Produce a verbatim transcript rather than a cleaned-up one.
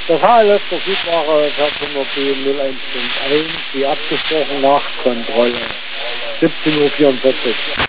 Das H L F Verfügbare Personenmobil null eins fünf eins, wie abgesprochen, Nachkontrolle. siebzehn Uhr vierundvierzig.